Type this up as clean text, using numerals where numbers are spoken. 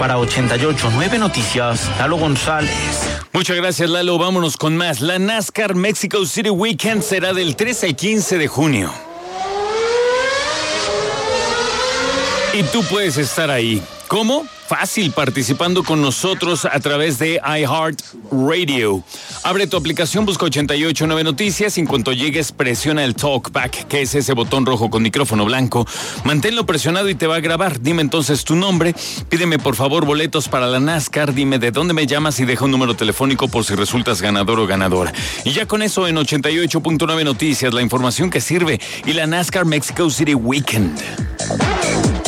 Para 88.9 Noticias, Lalo González. Muchas gracias, Lalo. Vámonos con más. La NASCAR Mexico City Weekend será del 13 al 15 de junio. Y tú puedes estar ahí. ¿Cómo? Fácil, participando con nosotros a través de iHeartRadio. Abre tu aplicación, busca 88.9 Noticias y en cuanto llegues presiona el Talkback, que es ese botón rojo con micrófono blanco. Manténlo presionado y te va a grabar. Dime entonces tu nombre, pídeme por favor boletos para la NASCAR, dime de dónde me llamas y deja un número telefónico por si resultas ganador o ganadora. Y ya con eso en 88.9 Noticias, la información que sirve y la NASCAR Mexico City Weekend.